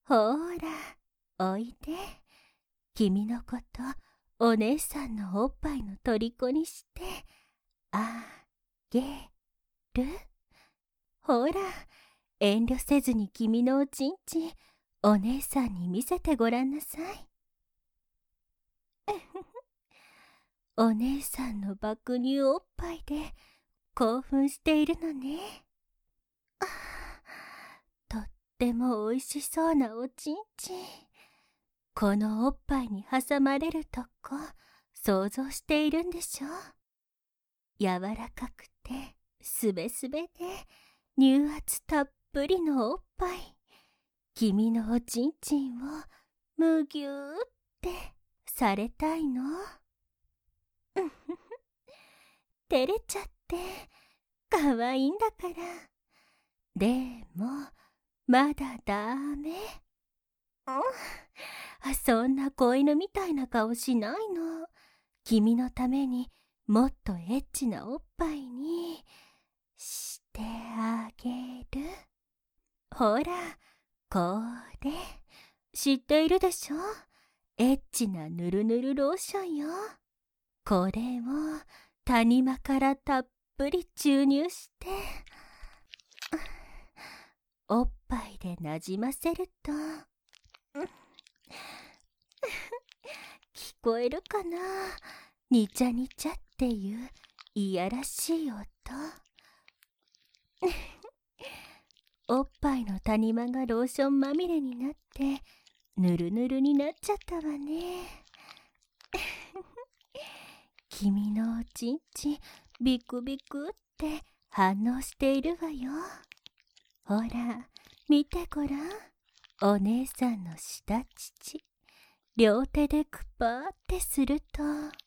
ほーら、おいで。君のこと、お姉さんのおっぱいの虜にして、あげる。ほら、遠慮せずに君のおちんちん、お姉さんに見せてごらんなさい。お姉さんの爆乳おっぱいで興奮しているのね。とってもおいしそうなおちんちん。このおっぱいに挟まれるとこ想像しているんでしょ。柔らかくてすべすべで乳圧たっぷりのおっぱい。君のおちんちんをむぎゅーってされたいの。照れちゃってかわいいんだから。でもまだダメ。そんな子犬みたいな顔しないの。君のためにもっとエッチなおっぱいにしてあげる。ほら、これ知っているでしょ。エッチなぬるぬるローションよ。これを谷間からたっぷり注入しておっぱいでなじませると聞こえるかな。にちゃにちゃっていういやらしい音。おっぱいの谷間がローションまみれになってぬるぬるになっちゃったわね。君のおちんちんビクビクって反応しているわよ。ほら見てごらん。お姉さんの下乳両手でクパーってすると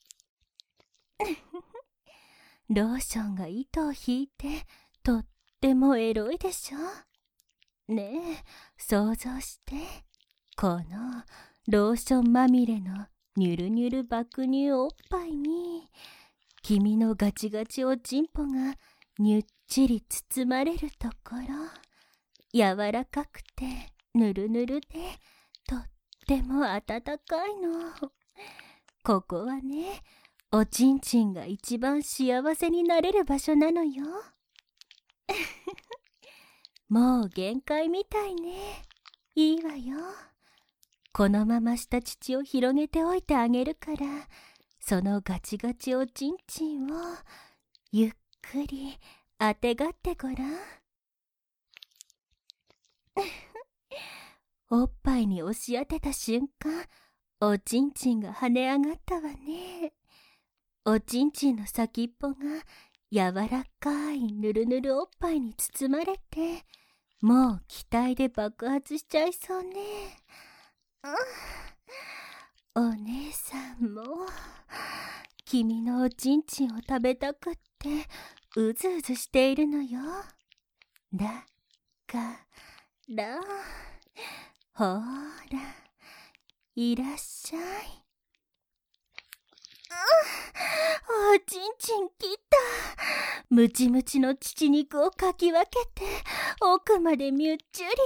ローションが糸を引いてとってもエロいでしょ。ねえ想像して。このローションまみれのニュルニュル爆乳おっぱいに君のガチガチおちんぽがにゅっちり包まれるところ。柔らかくてぬるぬるでとっても温かいの。ここはね、おちんちんが一番幸せになれる場所なのよ。もう限界みたいね。いいわよ。このまま下乳を広げておいてあげるから、そのガチガチおちんちんをゆっくりあてがってごらん。おっぱいに押し当てた瞬間、おちんちんが跳ね上がったわね。おちんちんの先っぽが柔らかいぬるぬるおっぱいに包まれて、もう気体で爆発しちゃいそうね。お姉さんも君のおちんちんを食べたくってうずうずしているのよ。だからほーらいらっしゃい。おちんちん切った。ムチムチの乳肉をかき分けて奥までみゅっちゅり。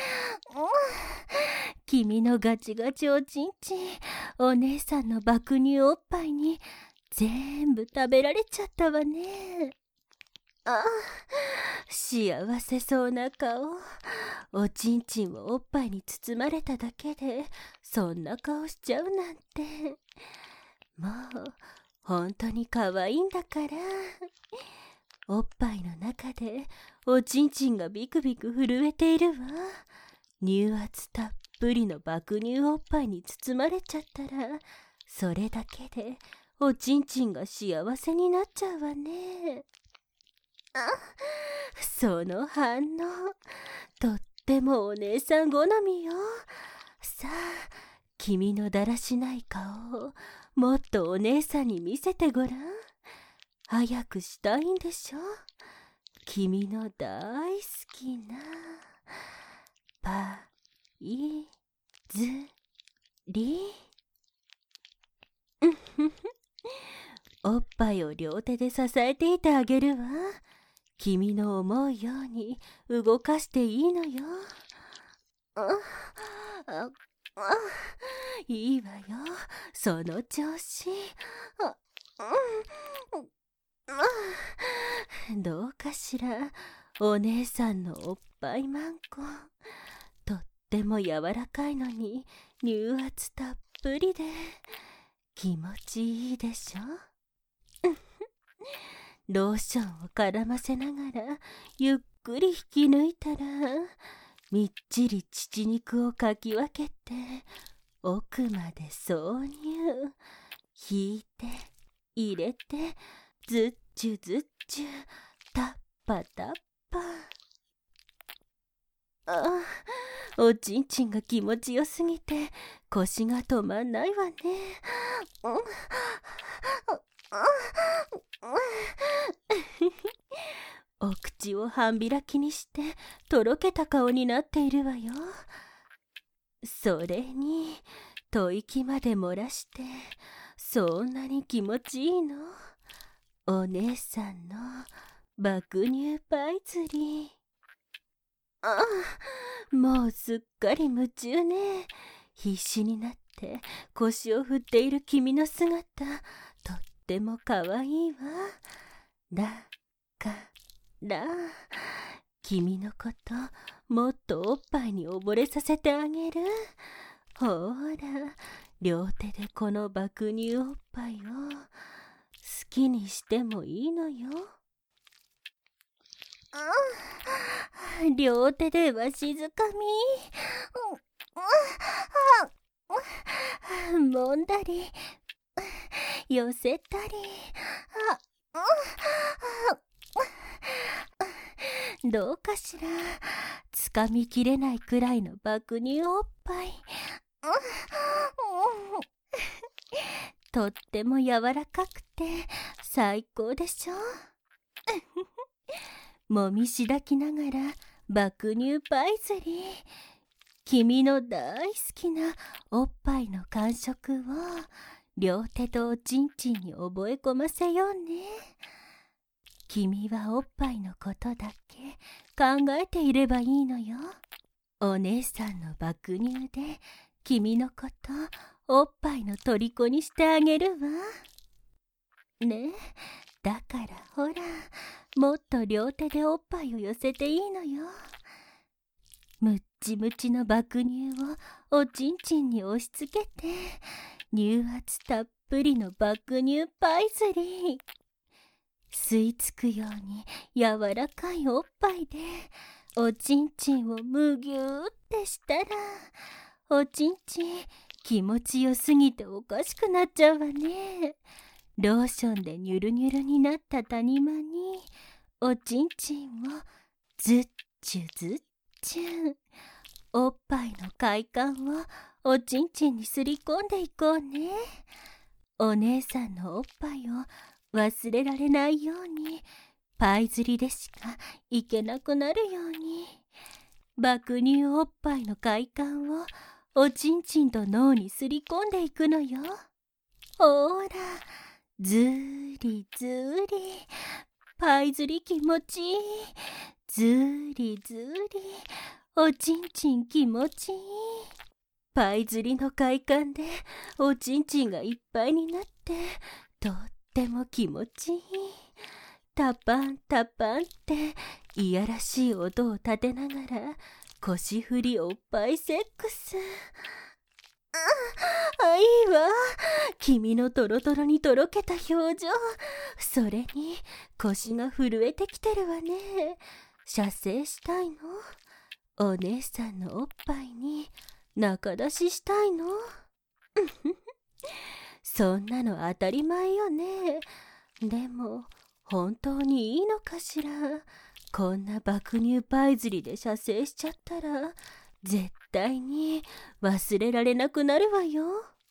君のガチガチおちんちん、お姉さんの爆乳おっぱいに全部食べられちゃったわね。幸せそうな顔。おちんちんをおっぱいに包まれただけでそんな顔しちゃうなんて。もう本当に可愛いんだから。おっぱいの中でおちんちんがビクビク震えているわ。乳圧たっぷりの爆乳おっぱいに包まれちゃったら、それだけでおちんちんが幸せになっちゃうわね。その反応とってもお姉さん好みよ。さあ君のだらしない顔をもっとお姉さんに見せてごらん。早くしたいんでしょ。君の大好きなパイズリ。おっぱいを両手で支えていてあげるわ。君の思うように動かしていいのよ。 ああ、いいわよ、その調子。どうかしら、お姉さんのおっぱいまんこ。とっても柔らかいのに乳圧たっぷりで気持ちいいでしょ。ローションを絡ませながらゆっくり引き抜いたら、みっちり乳肉をかき分けて奥まで挿入、引いて入れて、ずっちゅずっちゅ、タッパタッパ。おちんちんが気持ちよすぎて腰が止まんないわね。お口を半開きにしてとろけた顔になっているわよ。それに吐息まで漏らして、そんなに気持ちいいの？お姉さんの爆乳パイ釣り。もうすっかり夢中ね。必死になって腰を振っている君の姿、とってもかわいいわ。だから君のこともっとおっぱいに溺れさせてあげる。ほら、両手でこの爆乳おっぱいを好きにしてもいいのよ。両手でわしづかみ、もんだり寄せたり、どうかしら、つかみきれないくらいの爆乳おっぱい。とっても柔らかくて最高でしょ。もみしだきながら爆乳パイ釣り。君の大好きなおっぱいの感触を両手とおちんちんに覚え込ませようね。君はおっぱいのことだけ考えていればいいのよ。お姉さんの爆乳で君のことおっぱいの虜にしてあげるわ。ねえ、だからほら、もっと両手でおっぱいを寄せていいのよ。むっちむちの爆乳をおちんちんに押し付けて、乳圧たっぷりの爆乳パイ釣り。吸い付くように柔らかいおっぱいでおちんちんをむぎゅーってしたら、おちんちん気持ちよすぎておかしくなっちゃうわね。ローションでニュルニュルになった谷間におちんちんをずっちゅずっちゅ、おっぱいの快感をおちんちんにすり込んでいこうね。お姉さんのおっぱいを忘れられないように、パイ釣りでしかいけなくなるように、爆乳おっぱいの快感をおちんちんと脳にすり込んでいくのよ。ほら、ずりずり、パイ釣り気持ちいい。ずりずり、おちんちん気持ちいい。パイ釣りの快感でおちんちんがいっぱいになって、とっても気持ちいい。タパンタパンっていやらしい音を立てながら腰振りおっぱいセックス。いいわ。君のトロトロにとろけた表情。それに腰が震えてきてるわね。射精したいの？お姉さんのおっぱいに中出ししたいの？そんなの当たり前よね。でも本当にいいのかしら。こんな爆乳パイ釣りで射精しちゃったら絶対に忘れられなくなるわよ。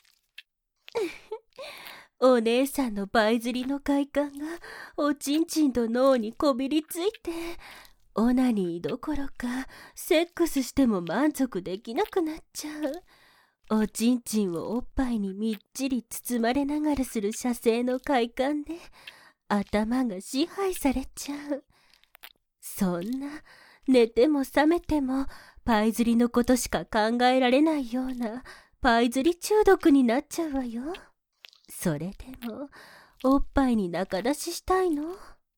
お姉さんのパイ釣りの快感がおちんちんと脳にこびりついて、オナニーどころかセックスしても満足できなくなっちゃう。おちんちんをおっぱいにみっちり包まれながらする射精の快感で頭が支配されちゃう。そんな寝ても覚めてもパイ釣りのことしか考えられないようなパイ釣り中毒になっちゃうわよ。それでもおっぱいに仲出ししたいの？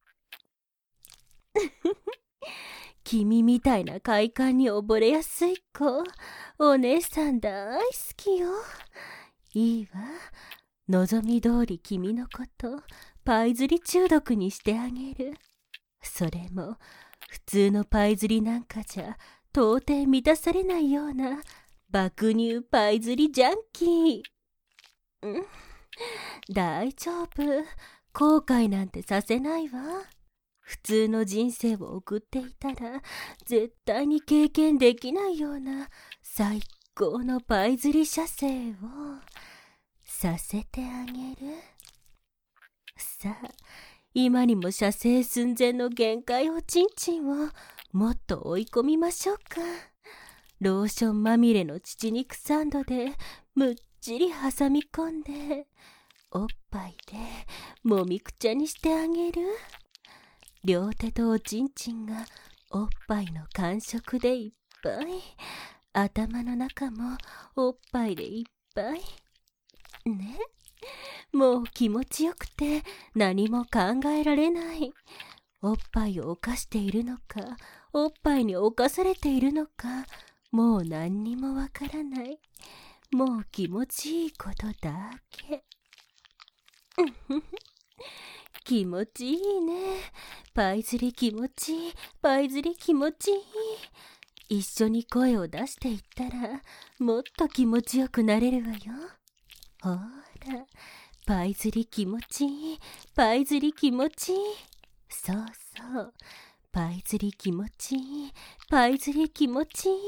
君みたいな快感に溺れやすい子、お姉さん大好きよ。いいわ。望み通り君のことパイ釣り中毒にしてあげる。それも普通のパイ釣りなんかじゃ到底満たされないような爆乳パイ釣りジャンキー。大丈夫。後悔なんてさせないわ。普通の人生を送っていたら絶対に経験できないような最高のパイ釣り射精をさせてあげる。さあ、今にも射精寸前の限界おちんちんをもっと追い込みましょうか。ローションまみれの乳肉サンドでむっちり挟み込んでおっぱいでもみくちゃにしてあげる。両手とおちんちんがおっぱいの感触でいっぱい。頭の中もおっぱいでいっぱい。ね。もう気持ちよくて何も考えられない。おっぱいを犯しているのか、おっぱいに侵されているのか、もう何にもわからない。もう気持ちいいことだけ。気持ちいいね。パイ釣り気持ちいい。パイ釣り気持ちいい。一緒に声を出していったらもっと気持ちよくなれるわよ。ほら、パイ釣り気持ちいい。パイ釣り気持ちいい。そうそう。パイ釣り気持ちいい。パイ釣り気持ちいい。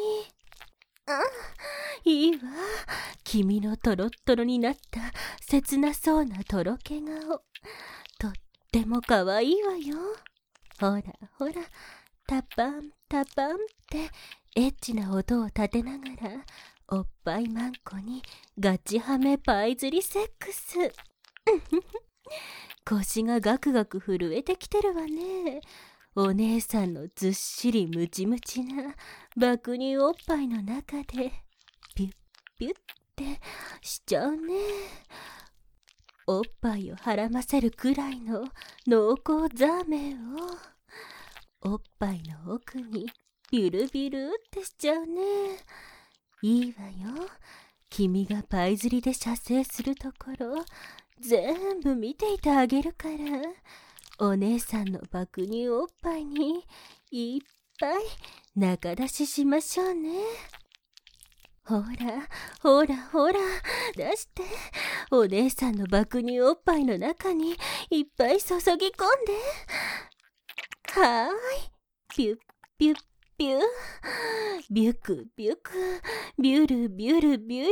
いいわ。君のトロットロになった切なそうなとろけ顔。とってもかわいいわよ。ほらほら、タパンタパンってエッチな音を立てながらおっぱいマンコにガチハメパイ釣りセックス。腰がガクガク震えてきてるわね。お姉さんのずっしりムチムチな爆乳おっぱいの中でピュッピュッってしちゃうね。おっぱいをはらませるくらいの濃厚ザーメンをおっぱいの奥にビュルビュルってしちゃうね。いいわよ。君がパイ釣りで射精するところ全部見ていてあげるから、お姉さんの爆乳おっぱいにいっぱい仲出ししましょうね。ほらほらほら、出して。お姉さんの爆乳おっぱいの中にいっぱい注ぎ込んで。はーい。ピュッピュッピュッ。ビュクビュク。ビュルビュルビュル。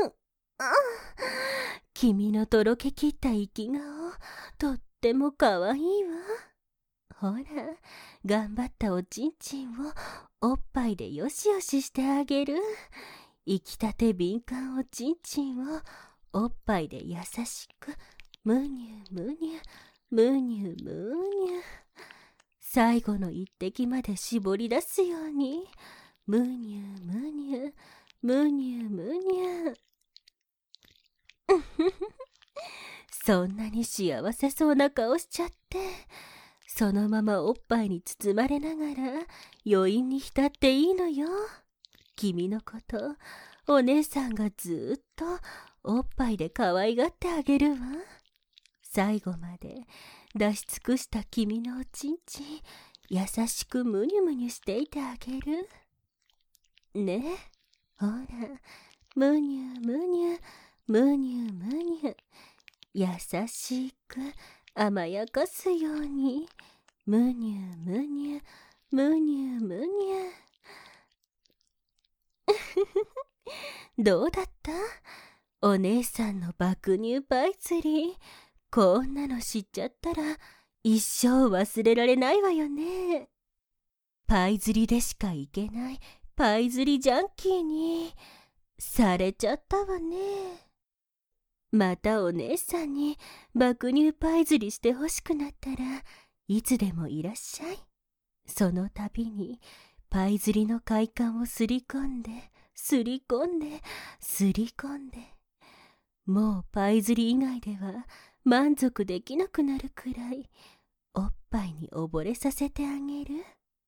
君のとろけきった生き顔、とってもかわいいわ。ほら、頑張ったおちんちんをおっぱいでよしよししてあげる。生きたて敏感おちんちんをおっぱいで優しくむにゅむにゅむにゅむにゅ、最後の一滴まで絞り出すようにむにゅむにゅむにゅむにゅ。そんなに幸せそうな顔しちゃって、そのままおっぱいに包まれながら余韻に浸っていいのよ。君のことお姉さんがずっとおっぱいで可愛がってあげるわ。最後まで出し尽くした君のおちんちん、優しくむにゅむにゅしていてあげるね。ほら、むにゅむにゅむにゅむにゅ、優しく甘やかすようにむにゅむにゅむにゅむにゅ。どうだった？お姉さんの爆乳パイ釣り。こんなの知っちゃったら一生忘れられないわよね。パイ釣りでしか行けないパイ釣りジャンキーにされちゃったわね。またお姉さんに爆乳パイ釣りしてほしくなったらいつでもいらっしゃい。その度にパイ釣りの快感をすり込んで、すり込んで、すり込んで、もうパイ釣り以外では満足できなくなるくらい、おっぱいに溺れさせてあげる。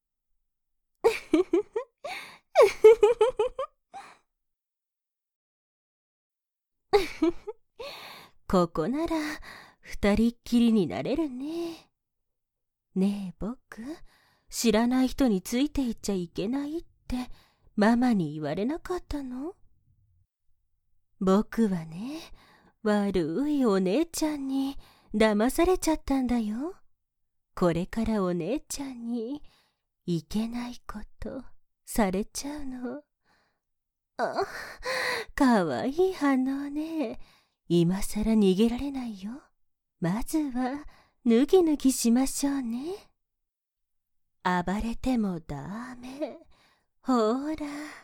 ここなら二人っきりになれるね。ねえ僕、知らない人についていっちゃいけないってママに言われなかったの？僕はね、悪いお姉ちゃんに騙されちゃったんだよ。これからお姉ちゃんにいけないことされちゃうの。あ、かわいい反応ね。今さら逃げられないよ。まずは脱ぎ脱ぎしましょうね。暴れてもダメ。ほら。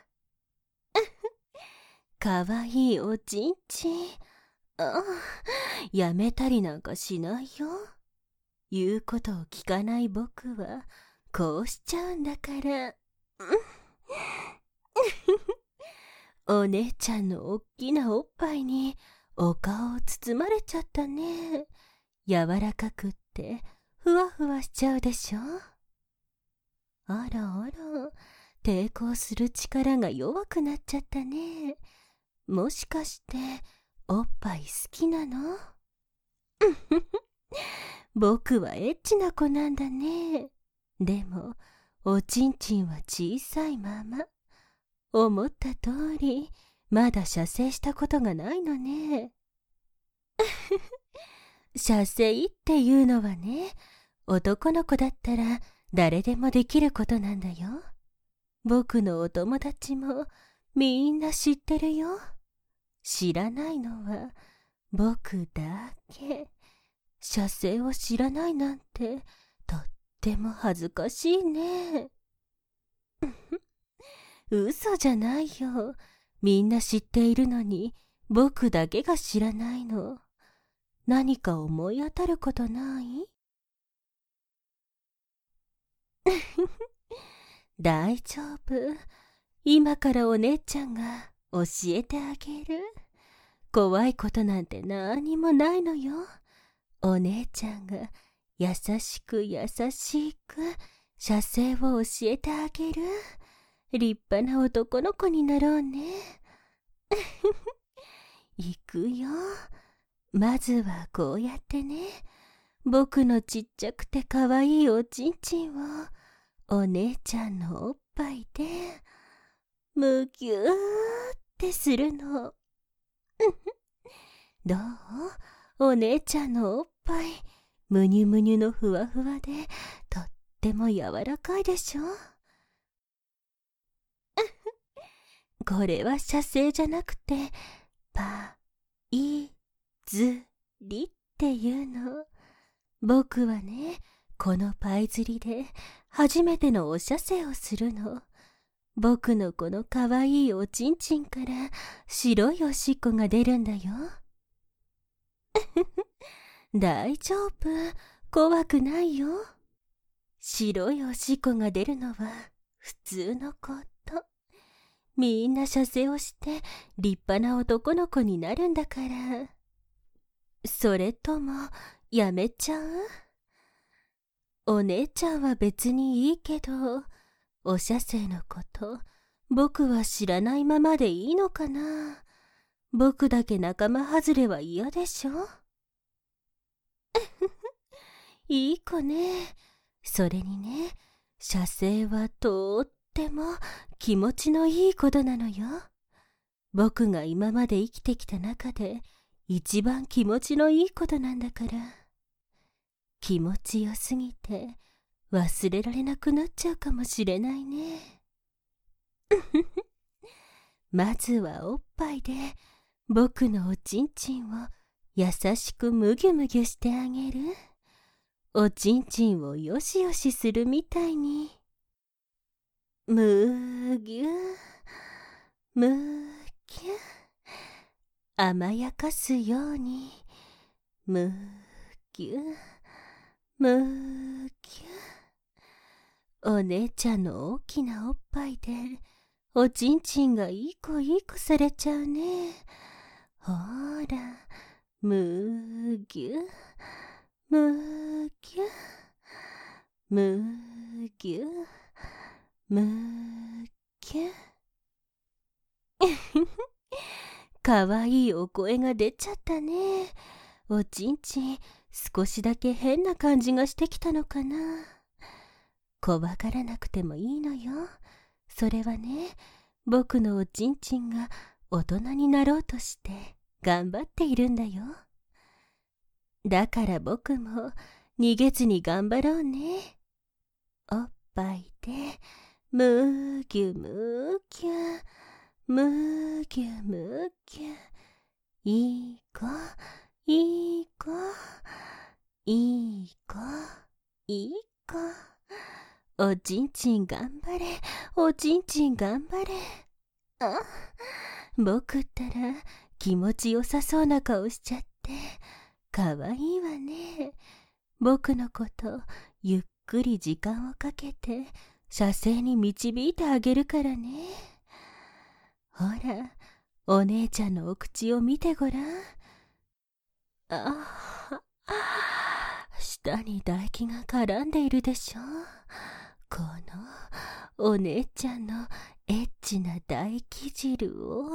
かわいいおちんちん。やめたりなんかしないよ。言うことを聞かない僕はこうしちゃうんだから。お姉ちゃんのおっきなおっぱいにお顔を包まれちゃったね。柔らかくってふわふわしちゃうでしょ。あらあら、抵抗する力が弱くなっちゃったね。もしかしておっぱい好きなの？僕はエッチな子なんだね。でもおちんちんは小さいまま。思った通りまだ射精したことがないのね。射精っていうのはね、男の子だったら誰でもできることなんだよ。僕のお友達もみんな知ってるよ。知らないのは僕だけ。射精を知らないなんてとっても恥ずかしいね。嘘じゃないよ。みんな知っているのに僕だけが知らないの。何か思い当たることない？大丈夫。今からお姉ちゃんが教えてあげる。怖いことなんて何もないのよ。お姉ちゃんが優しく優しく射精を教えてあげる。立派な男の子になろうね。行くよ。まずはこうやってね、僕のちっちゃくてかわいいおちんちんをお姉ちゃんのおっぱいでむぎゅーってするの。どう？お姉ちゃんのおっぱいむにゅむにゅのふわふわでとっても柔らかいでしょ。これは射精じゃなくてパイズリっていうの。僕はね、このパイ釣りで初めてのお射精をするの。僕のこのかわいいおちんちんから白いおしっこが出るんだよ。大丈夫、怖くないよ。白いおしっこが出るのは普通のこと。みんな射精をして立派な男の子になるんだから。それともやめちゃう？お姉ちゃんは別にいいけど、お射精のこと僕は知らないままでいいのかな。僕だけ仲間外れは嫌でしょ。いい子ね。それにね、射精はとっても気持ちのいいことなのよ。僕が今まで生きてきた中で一番気持ちのいいことなんだから。気持ちよすぎて忘れられなくなっちゃうかもしれないね。まずはおっぱいで僕のおちんちんを優しくむぎゅむぎゅしてあげる。おちんちんをよしよしするみたいに。むぎゅむぎゅ、甘やかすようにむぎゅむぎゅ。 お姉ちゃんの大きなおっぱいで、おちんちんがいい子されちゃうね。ほら、むぎゅ、むぎゅ、むぎゅ、むぎゅ。かわいいお声が出ちゃったね。おちんちん、少しだけ変な感じがしてきたのかな。怖がらなくてもいいのよ。それはね、僕のおちんちんが大人になろうとして頑張っているんだよ。だから僕も逃げずに頑張ろうね。おっぱいでむぎゅむぎゅ、むぎゅむぎゅ。いい子、いい子、いい子、いい子。おちんちん頑張れ、おちんちん頑張れ。あ、僕ったら気持ちよさそうな顔しちゃってかわいいわね。僕のことゆっくり時間をかけて射精に導いてあげるからね。ほら、お姉ちゃんのお口を見てごらん。ああ、舌に唾液が絡んでいるでしょ。このお姉ちゃんのエッチな唾液汁を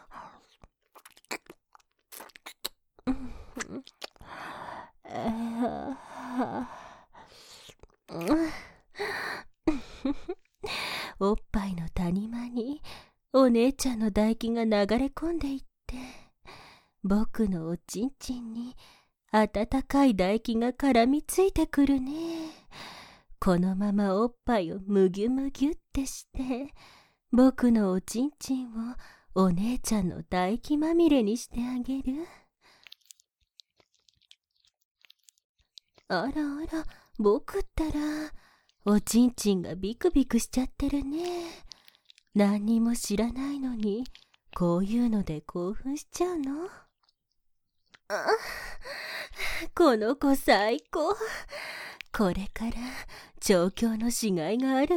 おっぱいの谷間にお姉ちゃんの唾液が流れ込んでいって、僕のおちんちんに温かい唾液が絡みついてくるね。このままおっぱいをむぎゅむぎゅってして僕のおちんちんをお姉ちゃんの唾液まみれにしてあげる。あらあら、僕ったらおちんちんがビクビクしちゃってるね。何にも知らないのにこういうので興奮しちゃうの。あ、この子最高。これから調教のしがいがあるわ。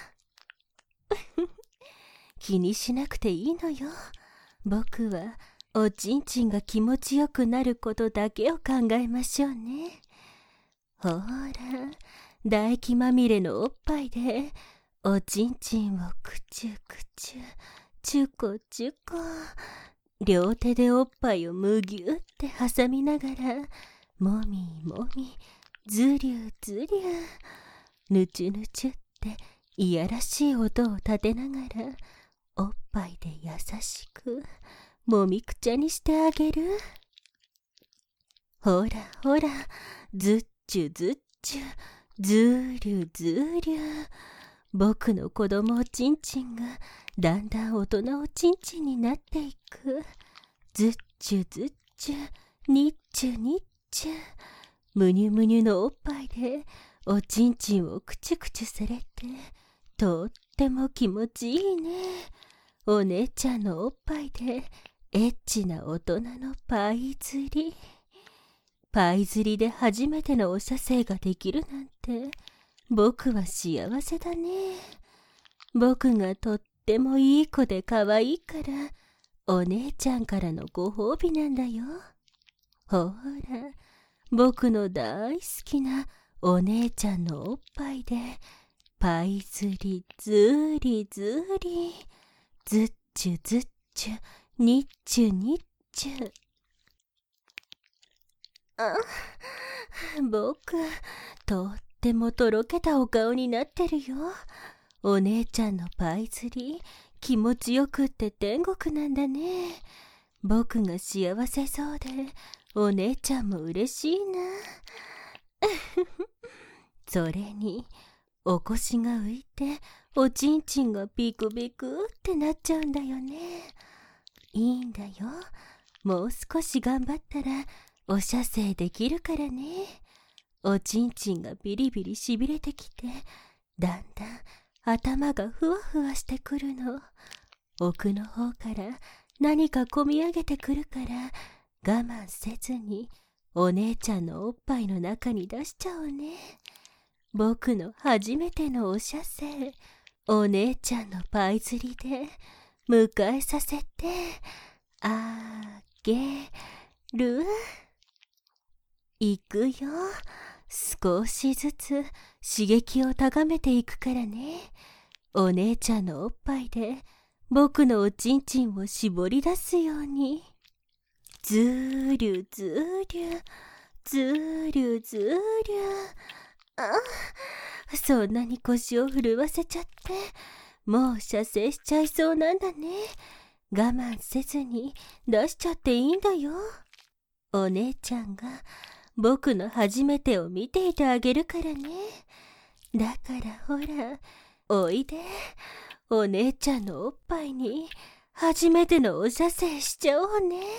気にしなくていいのよ。僕はおちんちんが気持ちよくなることだけを考えましょうね。ほら、唾液まみれのおっぱいでおちんちんをくちゅくちゅ、ちゅこちゅこ。両手でおっぱいをむぎゅって挟みながらもみもみ、ずりゅずりゅ、ぬちゅぬちゅっていやらしい音を立てながらおっぱいで優しくもみくちゃにしてあげる。ほらほら、ずっちゅずっちゅ、ずりゅずりゅ。僕の子供おちんちんがだんだん大人おちんちんになっていく。ずっちゅずっちゅ、にっちゅにっちゅ。むにゅむにゅのおっぱいでおちんちんをくちゅくちゅされてとっても気持ちいいね。お姉ちゃんのおっぱいでエッチな大人のパイ釣り。パイ釣りで初めてのお射精ができるなんて僕は幸せだね。僕がとってもいい子で可愛いからお姉ちゃんからのご褒美なんだよ。ほら、僕の大好きなお姉ちゃんのおっぱいでパイ釣りずりずり、ずっちゅずっちゅ、にっちゅにっちゅ。あ、僕とってもとろけたお顔になってるよ。お姉ちゃんのパイ釣り気持ちよくって天国なんだね。僕が幸せそうでお姉ちゃんも嬉しいな。それにお腰が浮いておちんちんがビクビクってなっちゃうんだよね。いいんだよ。もう少し頑張ったらお射精できるからね。おちんちんがビリビリしびれてきてだんだん頭がふわふわしてくるの。奥の方から何かこみ上げてくるから我慢せずにお姉ちゃんのおっぱいの中に出しちゃおうね。 僕の初めてのお写生、お姉ちゃんのパイ釣りで迎えさせてあげる。行くよ。少しずつ刺激を高めていくからね。お姉ちゃんのおっぱいで僕のおちんちんを絞り出すように。ずーりゅずーりゅずーりゅずーりゅ。そんなに腰を震わせちゃってもう射精しちゃいそうなんだね。我慢せずに出しちゃっていいんだよ。お姉ちゃんが僕の初めてを見ていてあげるからね。だからほら、おいで。お姉ちゃんのおっぱいに初めてのお射精しちゃおうね。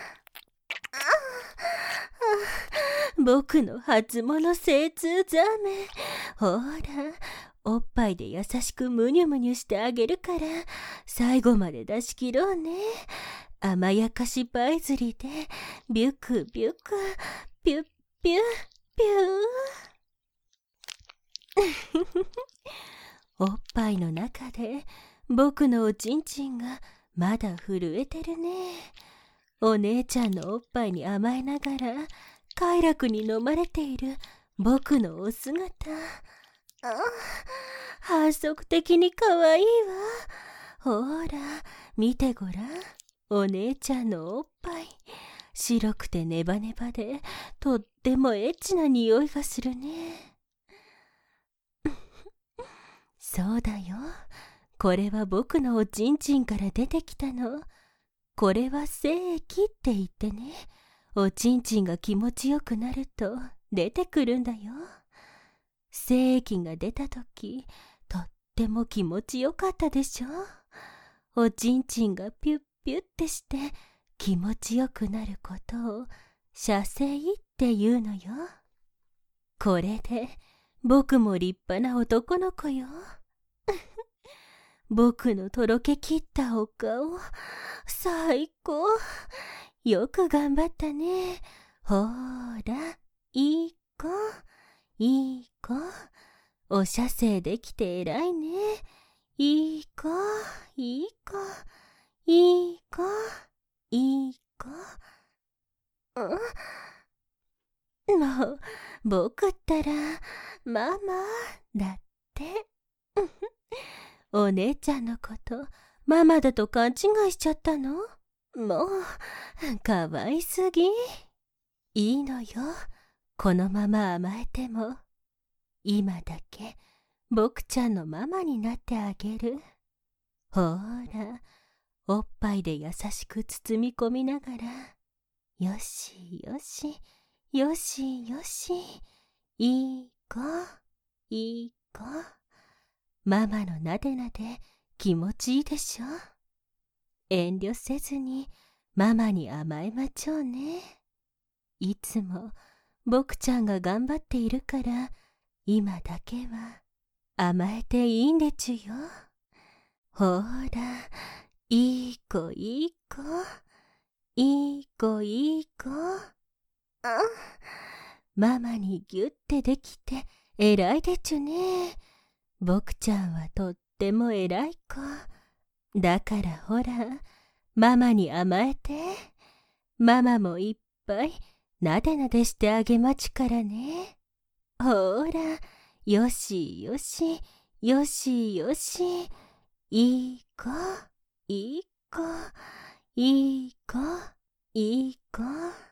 僕の初物精通ザメ。ほら、おっぱいで優しくむにゅむにゅしてあげるから最後まで出し切ろうね。甘やかしパイ釣りでビュクビュクピュッピュッピューおっぱいの中で僕のおちんちんがまだ震えてるね。お姉ちゃんのおっぱいに甘えながら快楽に飲まれている僕のお姿。反則的に可愛いわ。ほら見てごらん。お姉ちゃんのおっぱい白くてネバネバでとってもエッチな匂いがするね。そうだよ。これは僕のおちんちんから出てきたの。これは精液って言ってね、おちんちんが気持ちよくなると出てくるんだよ。精液が出たとき、とっても気持ちよかったでしょ。おちんちんがピュッピュッってして気持ちよくなることを射精って言うのよ。これで僕も立派な男の子よ。僕のとろけきったお顔、最高。よく頑張ったね。ほーら、いい子、いい子。お射精できて偉いね。いい子、いい子、いい子、いい子。もう、僕ったら、ママ、だって。お姉ちゃんのこと、ママだと勘違いしちゃったの？もう、かわいすぎ。いいのよ。このまま甘えても。今だけ、僕ちゃんのママになってあげる。ほーら、おっぱいで優しく包み込みながら、よしよし、よしよし、いい子、いい子。ママのなでなで気持ちいいでしょ。遠慮せずにママに甘えまちょうね。いつも僕ちゃんが頑張っているから今だけは甘えていいんでちゅよ。ほーら、いい子いい子、いい子いい子。ママにぎゅってできて偉いでちゅね。僕ちゃんはとっても偉い子。だからほら、ママに甘えて。ママもいっぱいなでなでしてあげまちからね。ほら、よしよし、よしよし。いい子、いい子、いい子、いい子。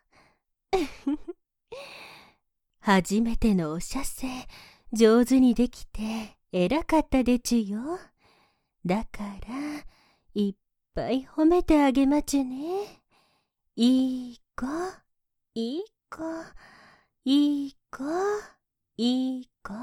初めてのお射精、上手にできて偉かったでちゅよ。だからいっぱい褒めてあげまちゅね。いい子、いい子、いい子、いい子。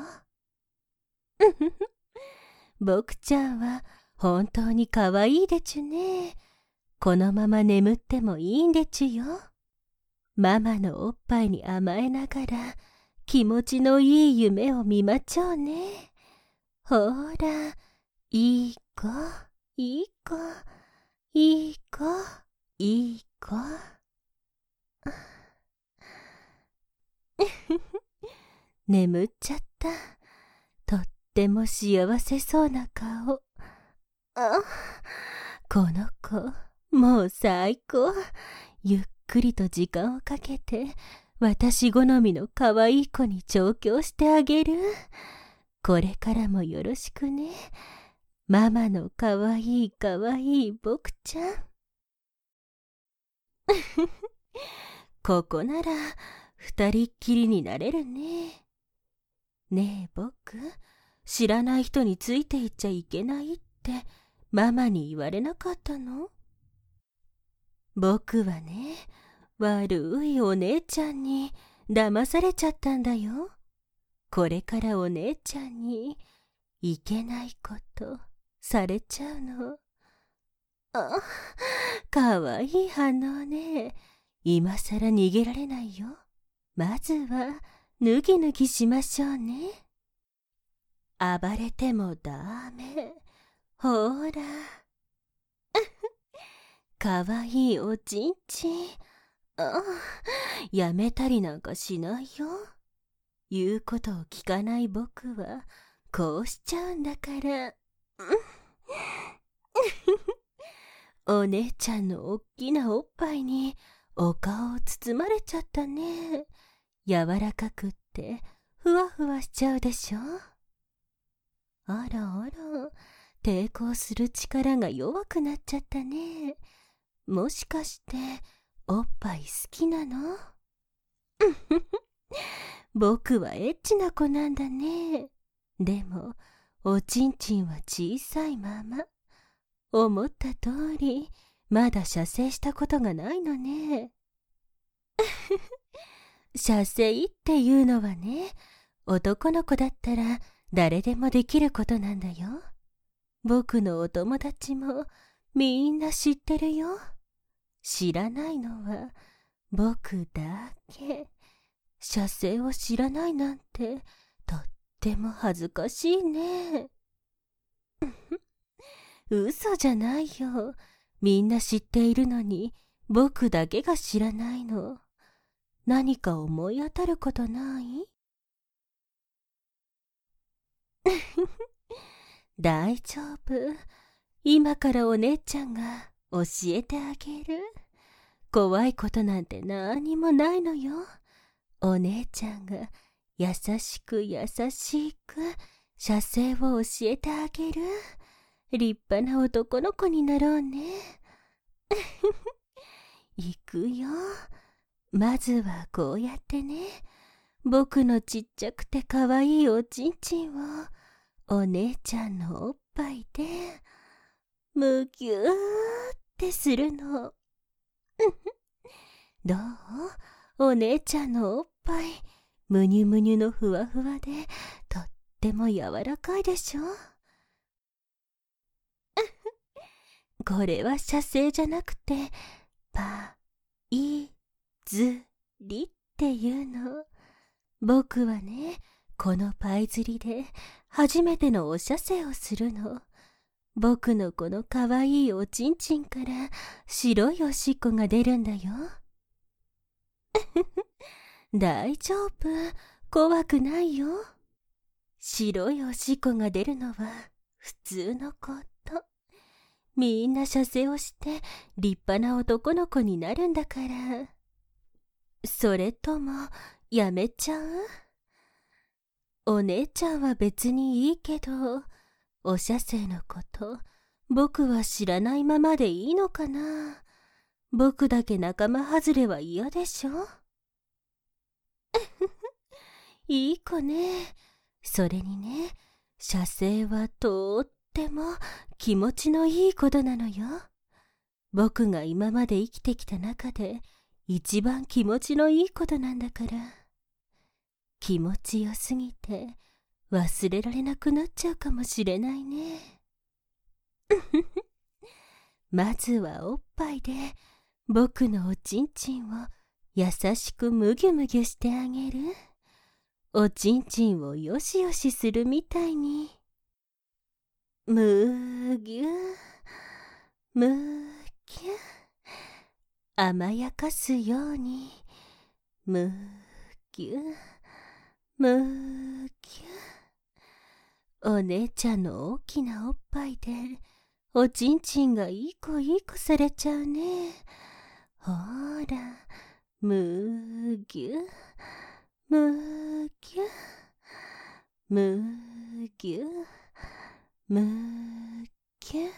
僕ちゃんは本当にかわいいでちゅね。このまま眠ってもいいんでちゅよ。ママのおっぱいに甘えながら気持ちのいい夢を見まちょうね。ほら、いい子、いい子、いい子、いい子。眠っちゃった。 っても幸せそうな顔。あ、この子、もう最高。ゆっくりと時間をかけて、私好みの可愛い子に調教してあげる。これからもよろしくね。ママの可愛い可愛い僕ちゃん。ここなら二人っきりになれるね。ねえ僕、知らない人についていっちゃいけないってママに言われなかったの？僕はね、悪いお姉ちゃんに騙されちゃったんだよ。これからお姉ちゃんにいけないことされちゃうの。あ、かわいい反応ね。今さら逃げられないよ。まずは脱ぎ脱ぎしましょうね。暴れてもダメ。ほら。かわいいおちんちん。やめたりなんかしないよ。言うことを聞かない僕はこうしちゃうんだから。お姉ちゃんのおっきなおっぱいにお顔を包まれちゃったね。柔らかくってふわふわしちゃうでしょ。あらあら、抵抗する力が弱くなっちゃったね。もしかしておっぱい好きなの？僕はエッチな子なんだね。でもおちんちんは小さいまま。思った通りまだ射精したことがないのね。射精っていうのはね、男の子だったら誰でもできることなんだよ。僕のお友達もみんな知ってるよ。知らないのは僕だけ。射精を知らないなんてとっても恥ずかしいね。嘘じゃないよ。みんな知っているのに僕だけが知らないの。何か思い当たることない？大丈夫。今からお姉ちゃんが教えてあげる。怖いことなんて何もないのよ。お姉ちゃんが優しく優しく射精を教えてあげる。立派な男の子になろうね。行くよ。まずはこうやってね、僕のちっちゃくてかわいいおちんちんをお姉ちゃんのおっぱいでむぎゅーってするの。どう？お姉ちゃんのおっぱいむにゅむにゅのふわふわでとっても柔らかいでしょ。これは射精じゃなくてパイズリっていうの。僕はね、このパイ釣りで初めてのお射精をするの。僕のこのかわいいおちんちんから白いおしっこが出るんだよ。大丈夫、怖くないよ。白いおしっこが出るのは普通のこと。みんな射精をして立派な男の子になるんだから。それともやめちゃう？お姉ちゃんは別にいいけど、お射精のこと僕は知らないままでいいのかな。僕だけ仲間外れは嫌でしょ。いい子ね。それにね、射精はとっても気持ちのいいことなのよ。僕が今まで生きてきた中で一番気持ちのいいことなんだから。気持ちよすぎて忘れられなくなっちゃうかもしれないね。まずはおっぱいで僕のおちんちんを優しくむぎゅむぎゅしてあげる。おちんちんをよしよしするみたいに。むぎゅむぎゅ、甘やかすようにむぎゅむぎゅ。 お姉ちゃんの大きなおっぱいで、おちんちんがいい子されちゃうね。ほら、むぎゅ、むぎゅ、むぎゅ、むぎゅ。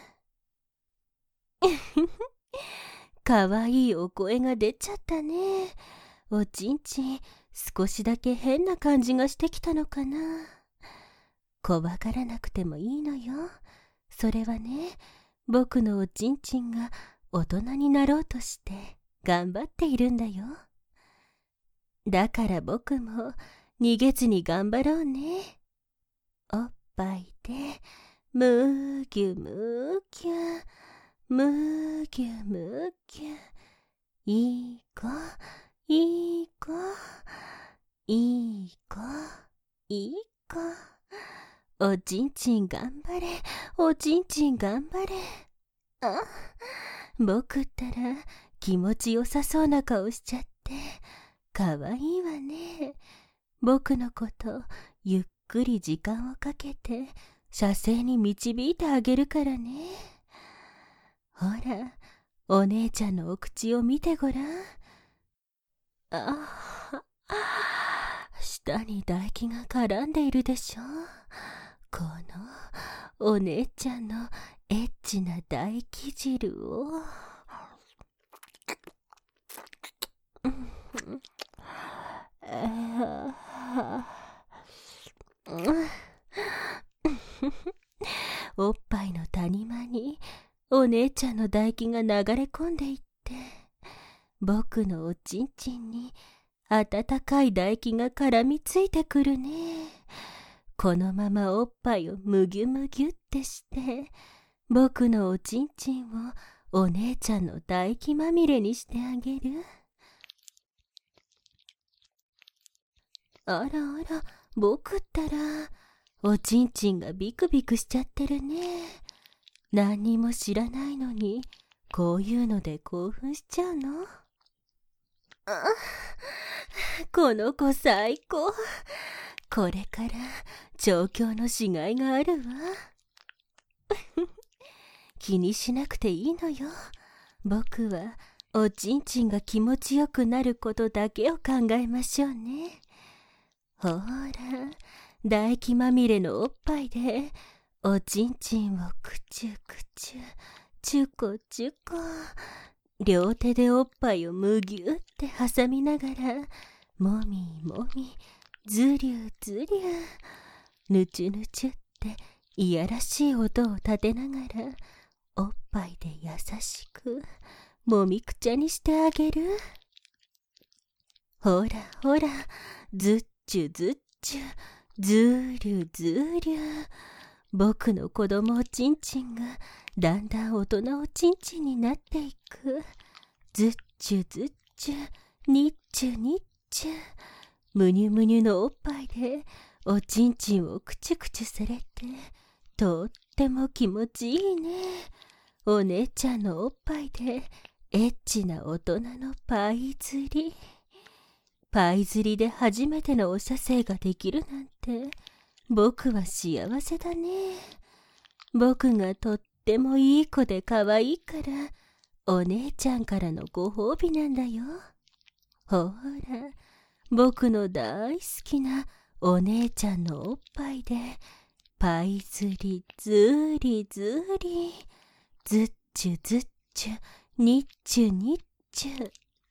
かわいいお声が出ちゃったね。おちんちん、少しだけ変な感じがしてきたのかな。怖がらなくてもいいのよ。それはね、僕のおちんちんが大人になろうとして頑張っているんだよ。だから僕も逃げずに頑張ろうね。おっぱいでむぎゅむぎゅ、むぎゅむぎゅ。いい子、いい子、いい子、いい子。おちんちん頑張れ、おちんちん頑張れ。あ、僕ったら気持ちよさそうな顔しちゃってかわいいわね。僕のことゆっくり時間をかけて射精に導いてあげるからね。ほら、お姉ちゃんのお口を見てごらん。あ、舌に唾液が絡んでいるでしょ。このお姉ちゃんのエッチな唾液汁をおっぱいの谷間にお姉ちゃんの唾液が流れ込んでいって、僕のおちんちんに温かい唾液が絡みついてくるね。このままおっぱいをむぎゅむぎゅってして、僕のおちんちんをお姉ちゃんの唾液まみれにしてあげる。あらあら、僕ったらおちんちんがビクビクしちゃってるね。何にも知らないのにこういうので興奮しちゃうの？この子最高。これから調教のしがいがあるわ。気にしなくていいのよ。僕はおちんちんが気持ちよくなることだけを考えましょうね。ほら、唾液まみれのおっぱいでおちんちんをくちゅくちゅ、ちゅこちゅこ。両手でおっぱいをむぎゅって挟みながら、もみもみ、ずりゅずりゅ、ぬちゅぬちゅっていやらしい音を立てながら、おっぱいで優しくもみくちゃにしてあげる。ほらほら、ずっちゅずっちゅ、ずりゅずりゅ。僕の子供おちんちんがだんだん大人おちんちんになっていく。ずっちゅずっちゅ、にっちゅにっちゅ。むにゅむにゅのおっぱいでおちんちんをくちゅくちゅされて、とっても気持ちいいね。お姉ちゃんのおっぱいでエッチな大人のパイ釣り。パイ釣りで初めてのお射精ができるなんて、僕は幸せだね。僕がとってもいい子で可愛いから、お姉ちゃんからのご褒美なんだよ。ほら、僕の大好きなお姉ちゃんのおっぱいで、パイ釣りずりずり、ずっちゅずっちゅ、にっちゅにっちゅ。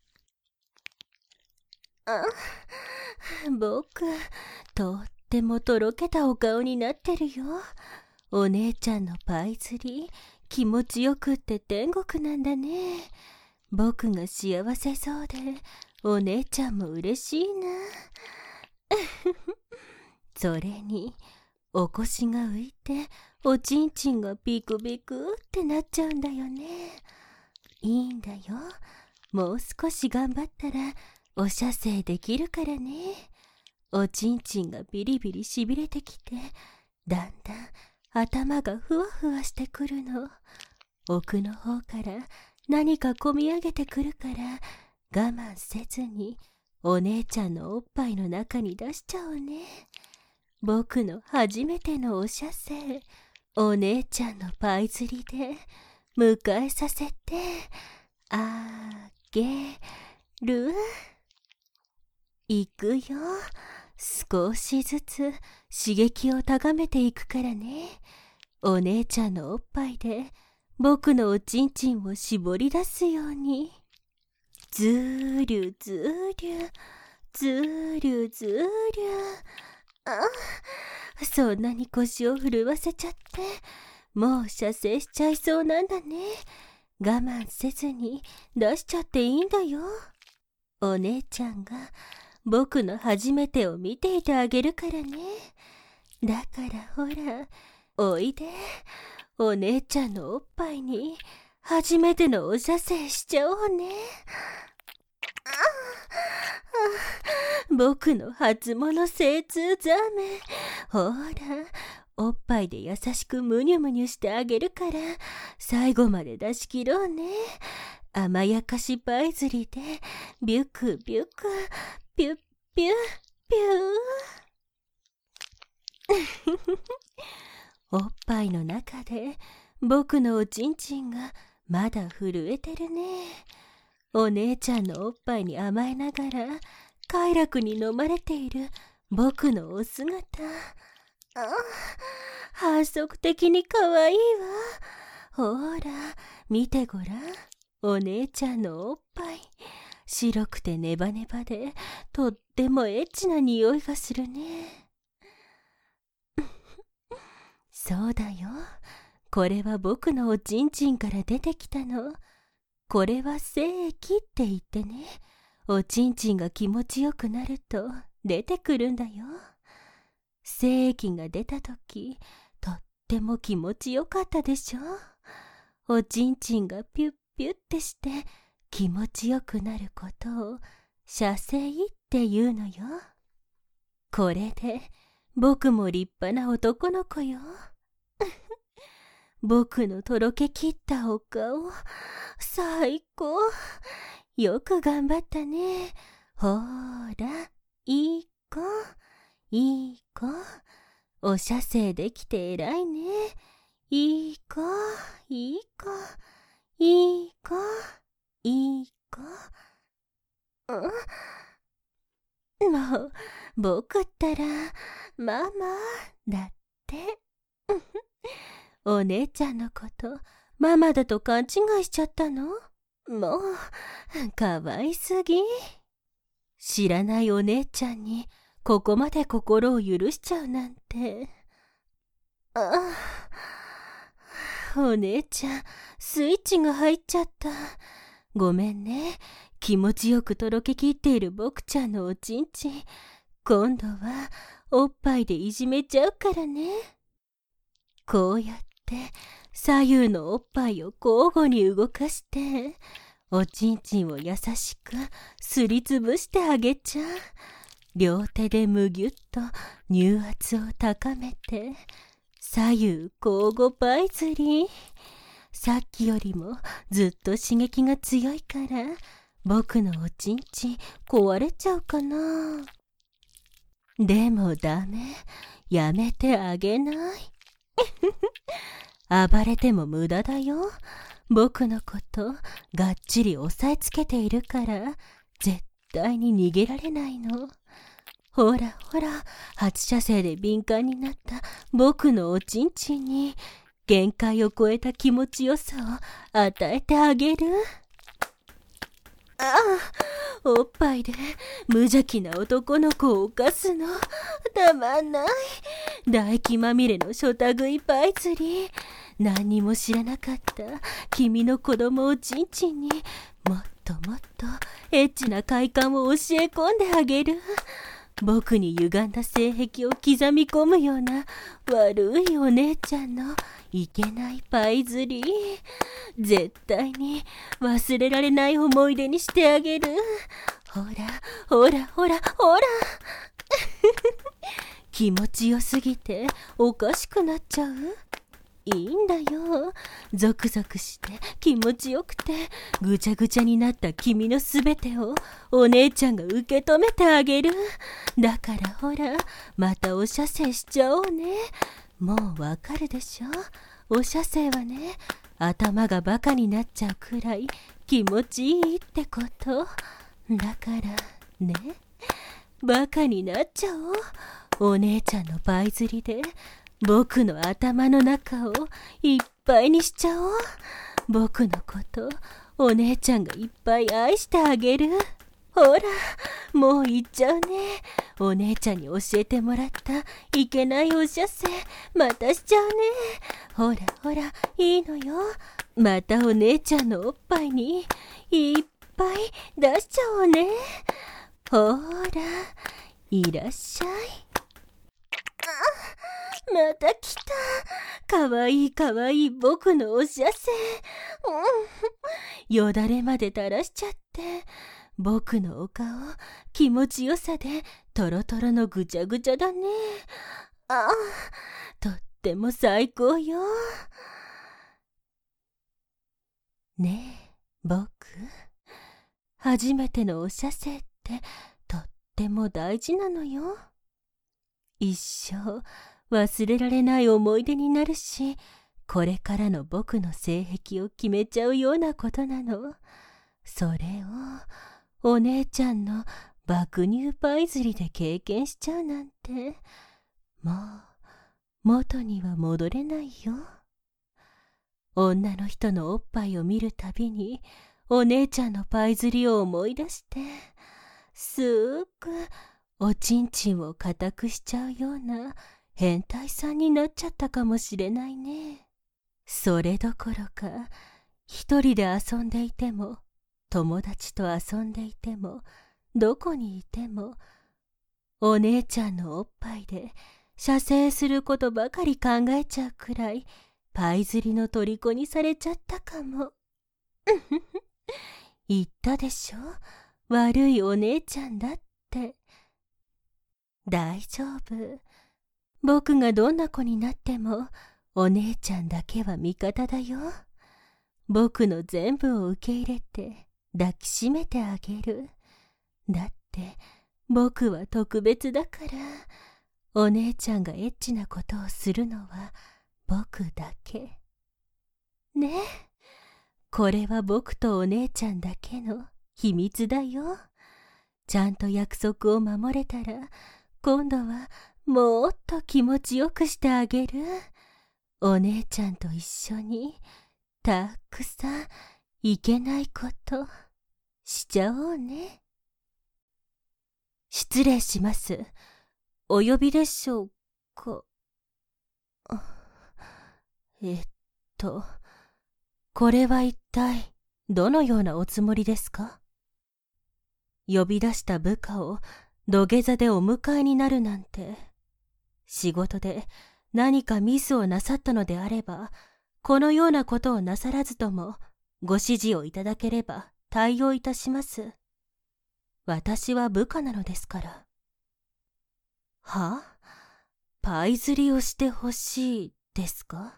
僕、とってもとろけたお顔になってるよ。お姉ちゃんのパイ釣り、気持ちよくって天国なんだね。僕が幸せそうで、お姉ちゃんも嬉しいな。それに、お腰が浮いて、おちんちんがビクビクってなっちゃうんだよね。いいんだよ。もう少し頑張ったら、お射精できるからね。おちんちんがビリビリしびれてきて、だんだん頭がふわふわしてくるの。奥の方から何かこみ上げてくるから、我慢せずにお姉ちゃんのおっぱいの中に出しちゃおうね。 僕の初めてのお写生、お姉ちゃんのパイ釣りで迎えさせてあげる。行くよ。少しずつ刺激を高めていくからね。お姉ちゃんのおっぱいで僕のおちんちんを絞り出すように。ずーりゅずーりゅずーりゅずーりゅ。そんなに腰を震わせちゃってもう射精しちゃいそうなんだね。我慢せずに出しちゃっていいんだよ。お姉ちゃんが僕の初めてを見ていてあげるからね。だからほら、おいで。お姉ちゃんのおっぱいに初めてのお射精しちゃおうね。僕の初物精通ザメ。ほら、おっぱいで優しくムニュムニュしてあげるから最後まで出し切ろうね。甘やかしパイ釣りでビュクビュクピュッピュッピューおっぱいの中で僕のおちんちんがまだ震えてるね。お姉ちゃんのおっぱいに甘えながら快楽に飲まれている僕のお姿。反則的に可愛いわ。ほら見てごらん。お姉ちゃんのおっぱい白くてネバネバでとってもエッチな匂いがするね。そうだよ。これは僕のおちんちんから出てきたの。これは精液って言ってね、おちんちんが気持ちよくなると出てくるんだよ。精液が出たとき、とっても気持ちよかったでしょ。おちんちんがピュッピュッってして気持ちよくなることを射精って言うのよ。これで僕も立派な男の子よ。僕のとろけきったお顔、最高。よく頑張ったね。ほーら、いい子、いい子。お射精できて偉いね。いい子、いい子、いい子、いい子。もう、僕ったら、ママ、だって。お姉ちゃんのこと、ママだと勘違いしちゃったの？もう、かわいすぎ。知らないお姉ちゃんに、ここまで心を許しちゃうなんて。お姉ちゃん、スイッチが入っちゃった。ごめんね。気持ちよくとろけきっている僕ちゃんのおちんちん。今度は、おっぱいでいじめちゃうからね。こうやって左右のおっぱいを交互に動かしておちんちんを優しくすりつぶしてあげちゃう。両手でむぎゅっと乳圧を高めて左右交互パイ釣り。さっきよりもずっと刺激が強いから僕のおちんちん壊れちゃうかな。でもダメ。やめてあげない。暴れても無駄だよ。僕のことがっちり押さえつけているから絶対に逃げられないの。ほらほら、初射精で敏感になった僕のおちんちんに限界を超えた気持ちよさを与えてあげる。おっぱいで無邪気な男の子を犯すのたまんない。唾液まみれのショタ食いパイ釣り。何にも知らなかった君の子供おちんちんにもっともっとエッチな快感を教え込んであげる。僕に歪んだ性癖を刻み込むような悪いお姉ちゃんのいけないパイ釣り。絶対に忘れられない思い出にしてあげる。ほらほらほらほら気持ちよすぎておかしくなっちゃう。 いいんだよ。ゾクゾクして気持ちよくてぐちゃぐちゃになった君のすべてをお姉ちゃんが受け止めてあげる。だからほら、またお射精しちゃおうね。もうわかるでしょ。お射精はね、頭がバカになっちゃうくらい気持ちいいってこと。だからね、バカになっちゃおう。お姉ちゃんのパイ釣りで僕の頭の中をいっぱいにしちゃおう。僕のことお姉ちゃんがいっぱい愛してあげる。ほら、もう言っちゃうね。お姉ちゃんに教えてもらったいけないお射精またしちゃうね。ほらほら、いいのよ。またお姉ちゃんのおっぱいにいっぱい出しちゃおうね。ほら、いらっしゃい。また来た。かわいいかわいい僕のお射精。よだれまで垂らしちゃって。僕のお顔、気持ちよさでトロトロのぐちゃぐちゃだね。とっても最高よ。ねえ、僕。初めてのお射精ってとっても大事なのよ。一生忘れられない思い出になるし、これからの僕の性癖を決めちゃうようなことなの。それをお姉ちゃんの爆乳パイ釣りで経験しちゃうなんて、もう元には戻れないよ。女の人のおっぱいを見るたびにお姉ちゃんのパイ釣りを思い出して、すっごくおちんちんを固くしちゃうような変態さんになっちゃったかもしれないね。それどころか、一人で遊んでいても友達と遊んでいてもどこにいてもお姉ちゃんのおっぱいで射精することばかり考えちゃうくらいパイ釣りの虜にされちゃったかも。言ったでしょ、悪いお姉ちゃんだって。大丈夫。僕がどんな子になってもお姉ちゃんだけは味方だよ。僕の全部を受け入れて抱きしめてあげる。だって僕は特別だから。お姉ちゃんがエッチなことをするのは僕だけ。ねえ、これは僕とお姉ちゃんだけの秘密だよ。ちゃんと約束を守れたら今度はもっと気持ちよくしてあげる。お姉ちゃんと一緒にたくさんいけないことしちゃおうね。失礼します。お呼びでしょうか。これは一体どのようなおつもりですか？呼び出した部下を土下座でお迎えになるなんて。仕事で何かミスをなさったのであれば、このようなことをなさらずともご指示をいただければ対応いたします。私は部下なのですから。は？パイ釣りをしてほしいですか？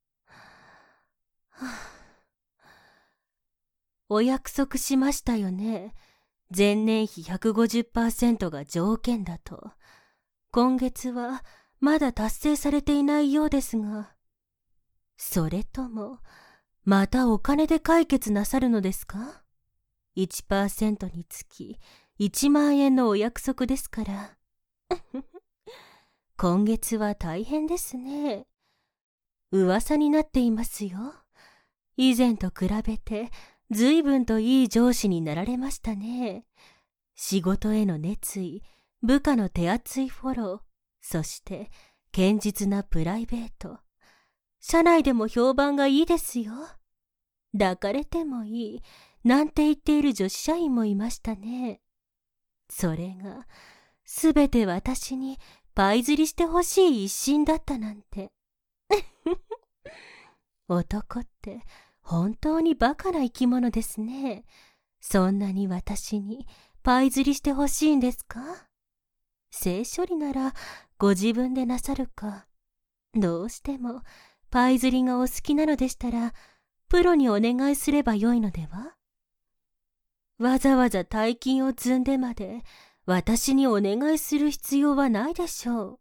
お約束しましたよね。前年比 150% が条件だと。今月はまだ達成されていないようですが。それともまたお金で解決なさるのですか？ 1% につき1万円のお約束ですから。今月は大変ですね。噂になっていますよ。以前と比べて随分といい上司になられましたね。仕事への熱意、部下の手厚いフォロー、そして堅実なプライベート。社内でも評判がいいですよ。抱かれてもいい、なんて言っている女子社員もいましたね。それが、すべて私にパイ釣りしてほしい一心だったなんて。男って本当にバカな生き物ですね。そんなに私にパイ釣りしてほしいんですか？性処理ならご自分でなさるか。どうしてもパイ釣りがお好きなのでしたら、プロにお願いすればよいのでは？わざわざ大金を積んでまで、私にお願いする必要はないでしょ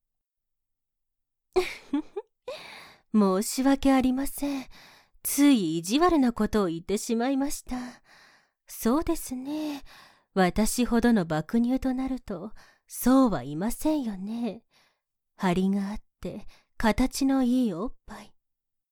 う。申し訳ありません。つい意地悪なことを言ってしまいました。そうですね。私ほどの爆乳となると、そうはいませんよね。張りがあって、形のいいおっぱい。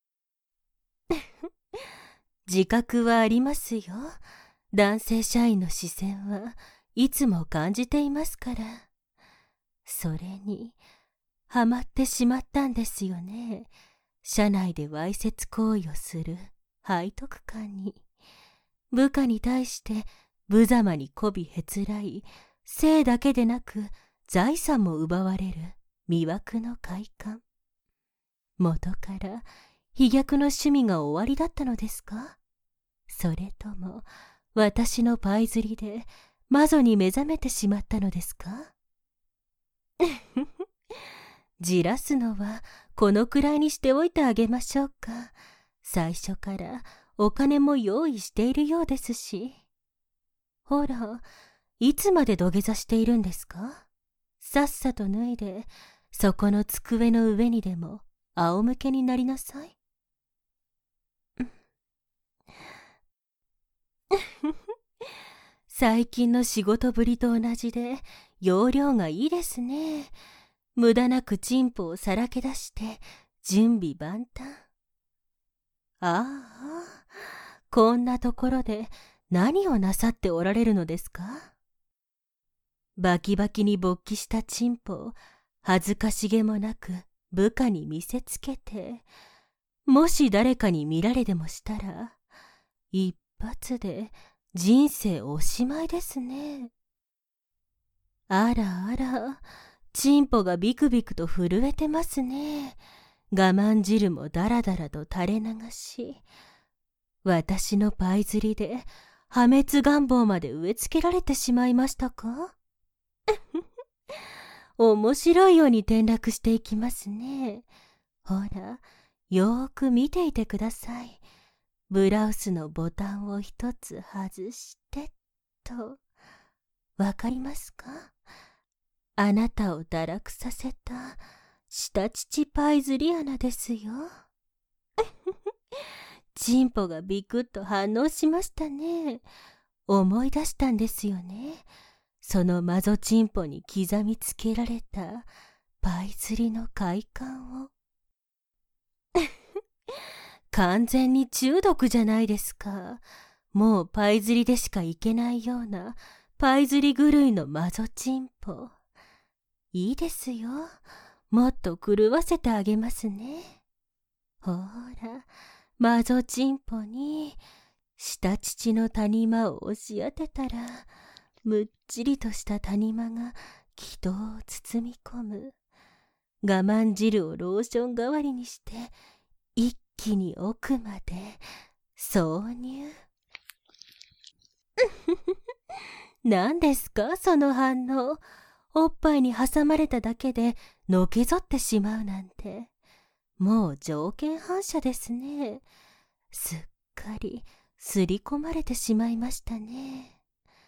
自覚はありますよ。男性社員の視線はいつも感じていますから。それに、ハマってしまったんですよね。社内でわいせつ行為をする背徳感に。部下に対して無様に媚びへつらい、性だけでなく財産も奪われる魅惑の快感。元から飛脚の趣味が終わりだったのですか？それとも私のパイ釣りで魔女に目覚めてしまったのですか？じらすのはこのくらいにしておいてあげましょうか。最初からお金も用意しているようですし。ほら、いつまで土下座しているんですか？さっさと脱いで、そこの机の上にでも仰向けになりなさい。最近の仕事ぶりと同じで、要領がいいですね。無駄なくチンポをさらけ出して、準備万端。ああ、こんなところで何をなさっておられるのですか？バキバキに勃起したチンポを恥ずかしげもなく部下に見せつけて、もし誰かに見られでもしたら、一発で人生おしまいですね。あらあら、チンポがビクビクと震えてますね。我慢汁もだらだらと垂れ流し、私のパイ釣りで破滅願望まで植え付けられてしまいましたか？面白いように転落していきますね。ほら、よーく見ていてください。ブラウスのボタンを一つ外してと。わかりますか？あなたを堕落させた下乳パイ釣り穴ですよ。チンポがビクッと反応しましたね。思い出したんですよね。そのマゾチンポに刻みつけられたパイ釣りの快感を。完全に中毒じゃないですか。もうパイ釣りでしかいけないようなパイ釣り狂いのマゾチンポ。いいですよ。もっと狂わせてあげますね。ほら、マゾチンポに下乳の谷間を押し当てたら、むっちりとした谷間が気道を包み込む。我慢汁をローション代わりにして一気に奥まで挿入。何ですかその反応。おっぱいに挟まれただけでのけぞってしまうなんて。もう条件反射ですね。すっかりすり込まれてしまいましたね。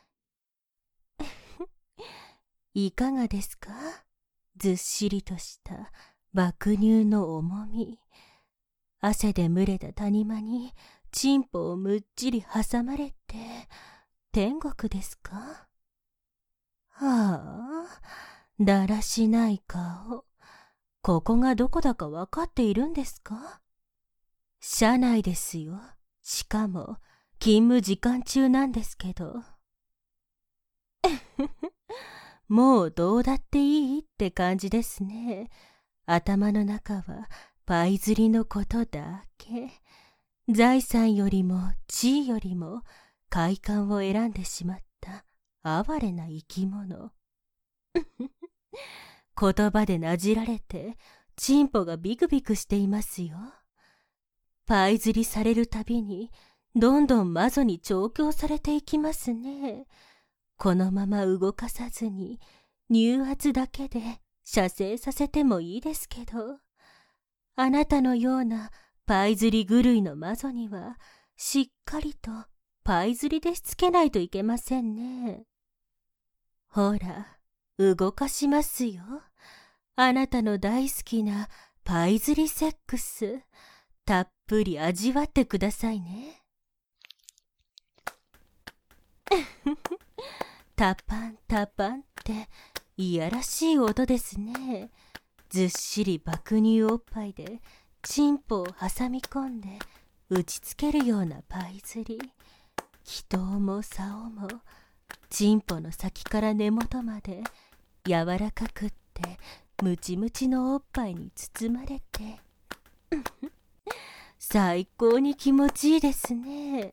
いかがですか？ずっしりとした爆乳の重み。汗で蒸れた谷間にチンポをむっちり挟まれて、天国ですか？はあ、だらしない顔。ここがどこだかわかっているんですか？社内ですよ。しかも勤務時間中なんですけど。もうどうだっていいって感じですね。頭の中はパイ釣りのことだけ。財産よりも地位よりも快感を選んでしまった哀れな生き物。言葉でなじられてチンポがビクビクしていますよ。パイ釣りされるたびにどんどん魔女に調教されていきますね。このまま動かさずに乳圧だけで射精させてもいいですけど。 あなたのようなパイ釣り狂いの魔女にはしっかりとパイ釣りでしつけないといけませんね。ほら、動かしますよ。あなたの大好きなパイ釣りセックス、たっぷり味わってくださいね。タパンタパンっていやらしい音ですね。ずっしり爆乳おっぱいでチンポを挟み込んで打ちつけるようなパイ釣り。祈祷も竿もチンポの先から根元まで柔らかくってムチムチのおっぱいに包まれて最高に気持ちいいですね。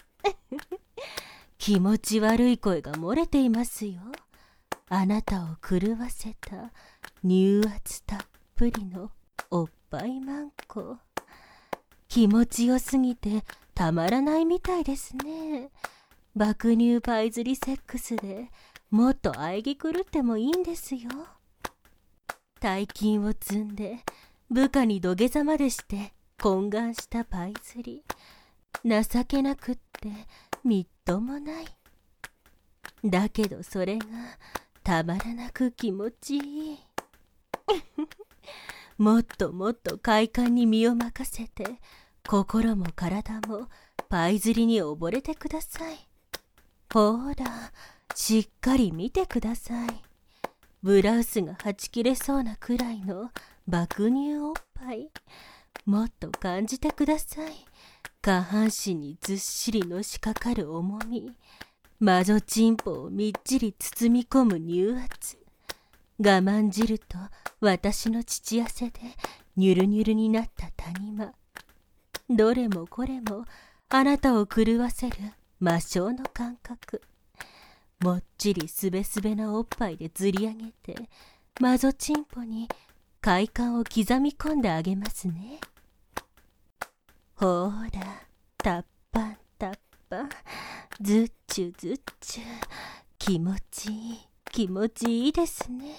気持ち悪い声が漏れていますよ。あなたを狂わせた乳圧たっぷりのおっぱいマンコ。気持ちよすぎてたまらないみたいですね。爆乳パイ釣りセックスでもっと喘ぎ狂ってもいいんですよ。大金を積んで部下に土下座までして懇願したパイ釣り。情けなくってみっともない。だけどそれがたまらなく気持ちいい。もっともっと快感に身を任せて心も体もパイ釣りに溺れてください。ほら、しっかり見てください。ブラウスがはち切れそうなくらいの爆乳おっぱい。もっと感じてください。下半身にずっしりのしかかる重み。魔女チンポをみっちり包み込む乳圧。我慢汁と私の乳汗でニュルニュルになった谷間。どれもこれもあなたを狂わせる魔性の感覚。もっちりすべすべなおっぱいでずり上げて魔女チンポに快感を刻み込んであげますね。ほら、タッパンタッパン、ずっちゅずっちゅ、気持ちいい、気持ちいいですね。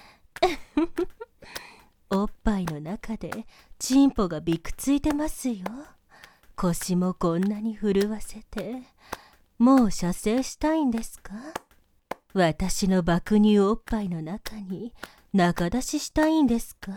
おっぱいの中でチンポがびくついてますよ。腰もこんなに震わせて、もう射精したいんですか？私の爆乳おっぱいの中に中出ししたいんですか？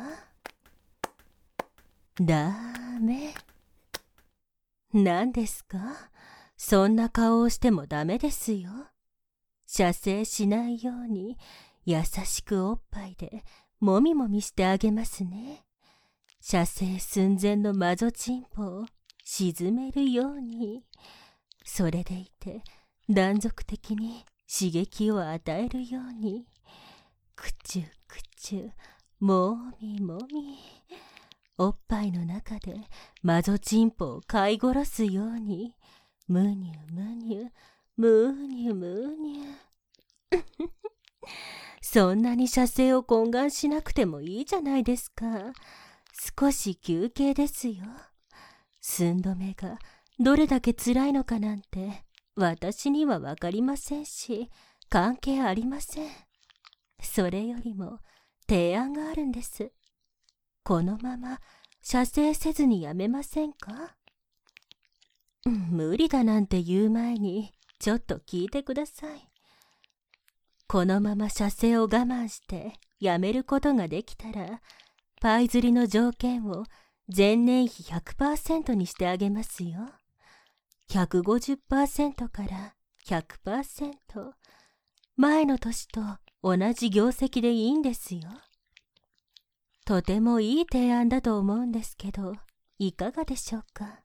ダメ。何ですか？そんな顔をしてもダメですよ。射精しないように優しくおっぱいでもみもみしてあげますね。射精寸前の魔女チンポを沈めるように。それでいて断続的に刺激を与えるように。くちゅくちゅ、もみもみ。おっぱいの中で魔女チンポを飼い殺すように。むにゅむにゅ、むにゅむにゅ。そんなに射精を懇願しなくてもいいじゃないですか。少し休憩ですよ。寸止めがどれだけ辛いのかなんて私にはわかりませんし、関係ありません。それよりも提案があるんです。このまま射精せずにやめませんか？無理だなんて言う前にちょっと聞いてください。このまま射精を我慢してやめることができたら、パイ釣りの条件を前年比 100% にしてあげますよ。150% から 100%。前の年と同じ業績でいいんですよ。とてもいい提案だと思うんですけど、いかがでしょうか？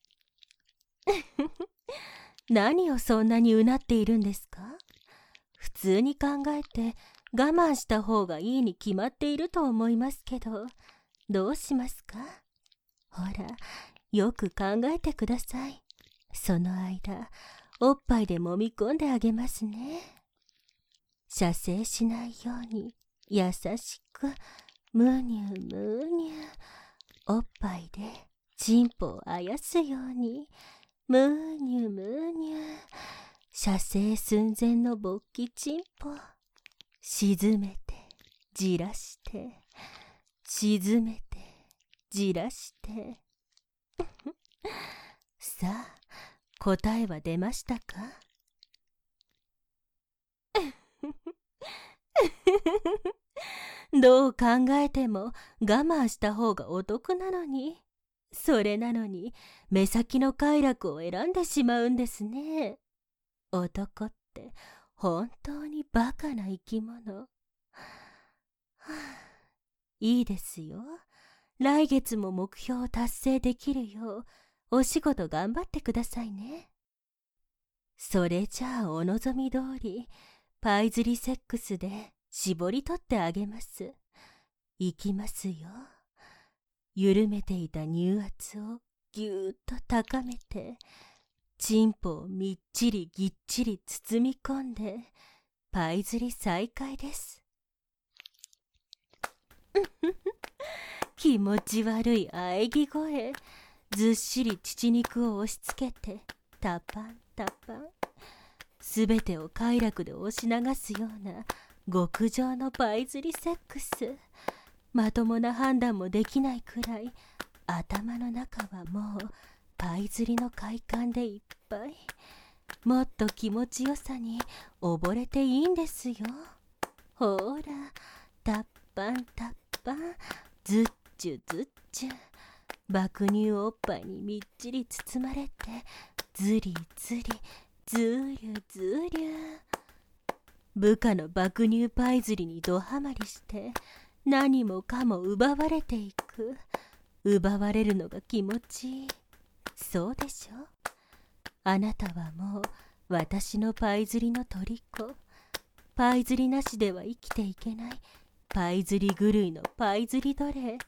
何をそんなにうなっているんですか？普通に考えて我慢した方がいいに決まっていると思いますけど、どうしますか？ほら、よく考えてください。その間、おっぱいで揉み込んであげますね。射精しないように優しく、むにゅむにゅ。おっぱいでチンポをあやすように、むにゅむにゅ。射精寸前の勃起チンポ。沈めて、じらして、沈めて、 じらしてさあ、答えは出ましたか？どう考えても我慢した方がお得なのに、それなのに目先の快楽を選んでしまうんですね。男って本当にバカな生き物。はあ、いいですよ。来月も目標を達成できるようお仕事頑張ってくださいね。それじゃあお望み通りパイズリセックスで絞り取ってあげます。いきますよ。緩めていた乳圧をぎゅーっと高めて、チンポをみっちりぎっちり包み込んでパイズリ再開です。気持ち悪い喘ぎ声、ずっしり乳肉を押し付けてタパンタパン、すべてを快楽で押し流すような極上のパイズリセックス。まともな判断もできないくらい頭の中はもうパイズリの快感でいっぱい。もっと気持ちよさに溺れていいんですよ。ほーら、タッパンタッパン、ずっちゅずっちゅ、爆乳おっぱいにみっちり包まれて、ずりずり、ずりゅずりゅ。部下の爆乳パイズリにドハマりして何もかも奪われていく。奪われるのが気持ちいい。そうでしょ？あなたはもう私のパイズリの虜。パイズリなしでは生きていけないパイズリ狂いのパイズリ奴隷。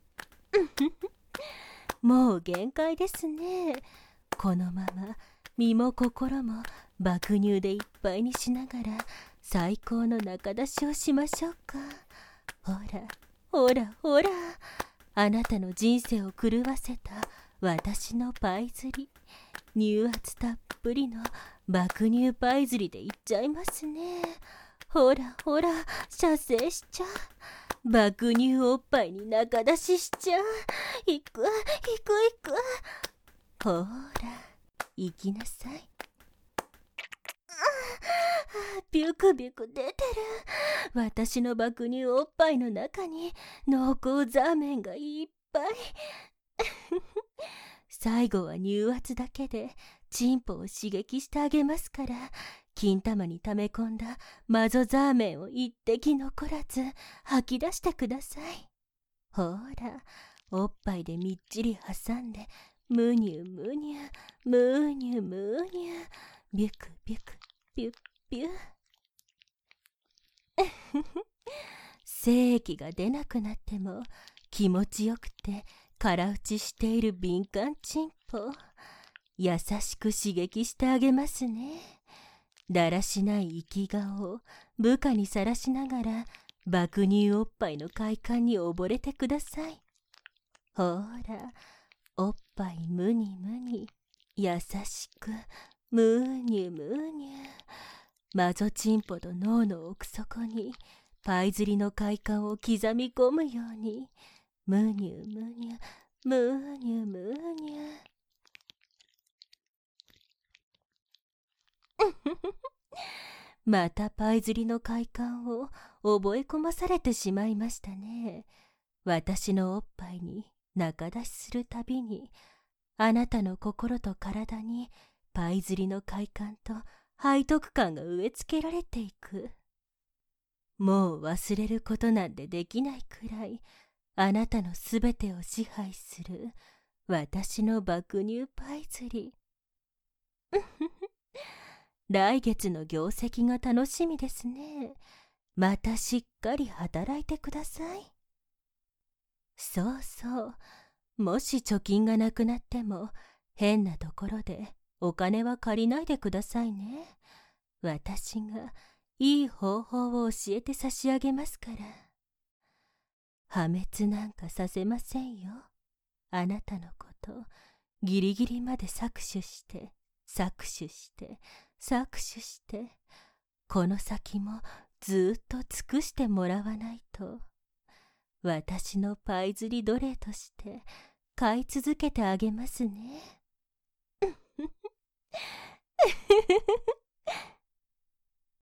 もう限界ですね。このまま身も心も爆乳でいっぱいにしながら最高の仲出しをしましょうか。ほらほらほら、あなたの人生を狂わせた私のパイズリ、乳圧たっぷりの爆乳パイズリでいっちゃいますね。ほらほら、射精しちゃう。爆乳おっぱいに仲出ししちゃう。行く行く行く。ほら行きなさい。ビュクビュク出てる。私の爆乳おっぱいの中に濃厚ザーメンがいっぱい。最後は乳圧だけでチンポを刺激してあげますから、金玉に溜め込んだマゾザーメンを一滴残らず吐き出してください。ほら、おっぱいでみっちり挟んで、むにゅむにゅむにゅむにゅ、ビュクビュクピュッピュ。精液が出なくなっても気持ちよくて空打ちしている敏感チンポ、優しく刺激してあげますね。だらしない生き顔を部下にさらしながら爆乳おっぱいの快感に溺れてください。ほら、おっぱいむにむに優しくむにゅむにゅ、マゾチンポと脳の奥底にパイズリの快感を刻み込むように、むにゅむにゅむにゅむにゅ。またパイズリの快感を覚え込まされてしまいましたね。私のおっぱいに仲出しするたびに、あなたの心と体にパイズリの快感と背徳感が植え付けられていく。もう忘れることなんてできないくらい、あなたのすべてを支配する私の爆乳パイズリ。来月の業績が楽しみですね。またしっかり働いてください。そうそう、もし貯金がなくなっても変なところでお金は借りないでくださいね。私がいい方法を教えて差し上げますから。破滅なんかさせませんよ。あなたのことギリギリまで搾取して搾取して搾取して、この先もずっと尽くしてもらわないと。 私のパイ釣り奴隷として飼い続けてあげますね。